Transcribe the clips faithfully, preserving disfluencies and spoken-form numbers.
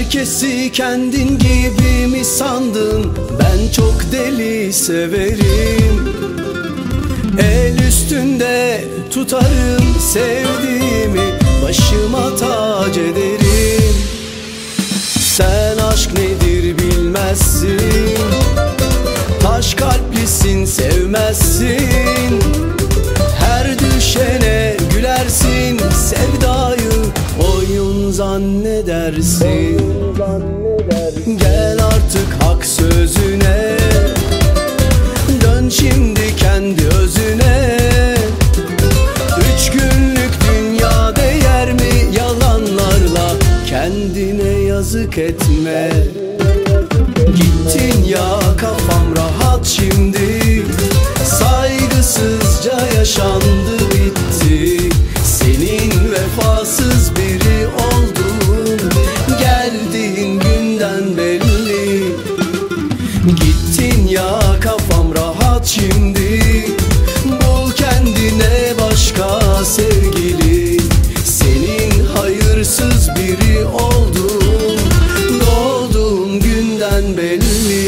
herkesi kendin gibi mi sandın? Ben çok deli severim. El üstünde tutarım sevdiğimi, başıma tac ederim. Sen aşk nedir bilmezsin, taş kalplisin sevmezsin. Her düşene gülersin, sevdayı oyun zannedersin. Gel artık hak sözüne, dön şimdi kendi özüne. Üç günlük dünya değer mi yalanlarla? Kendine yazık etme. Gittin ya, kafam rahat şimdi. Saygısızca yaşandı bitti. Senin vefasız biri oldun, geldiğin günden belli. Gittin ya, kafam rahat şimdi. Bul kendine başka sevgili. Senin hayırsız biri oldun, doğduğun günden belli.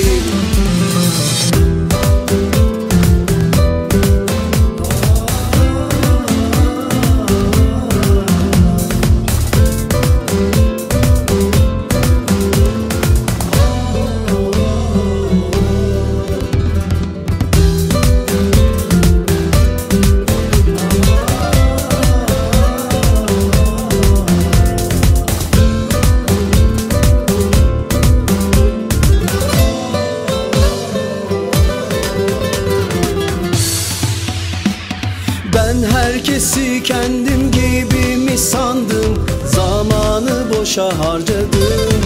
Ben herkesi kendim gibi mi sandım? Zamanı boşa harcadım.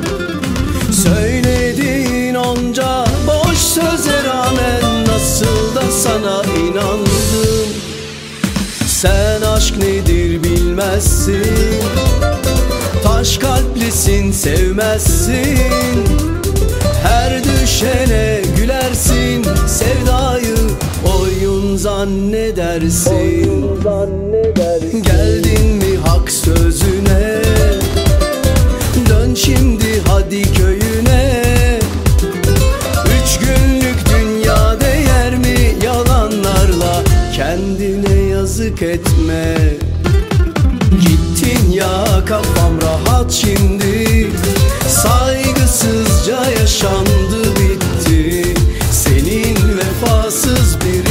Söylediğin onca boş söze rağmen nasıl da sana inandım. Sen aşk nedir bilmezsin, taş kalplisin sevmezsin. Her düşene gülersin, sevdayı oyun zannedersin. Oyun zannedersin. Geldin mi hak sözüne, dön şimdi hadi köyüne. Üç günlük dünya değer mi yalanlarla? Kendine yazık etme. Gittin ya, kafam rahat şimdi. Saygısızca yaşandı bitti. Senin vefasız bir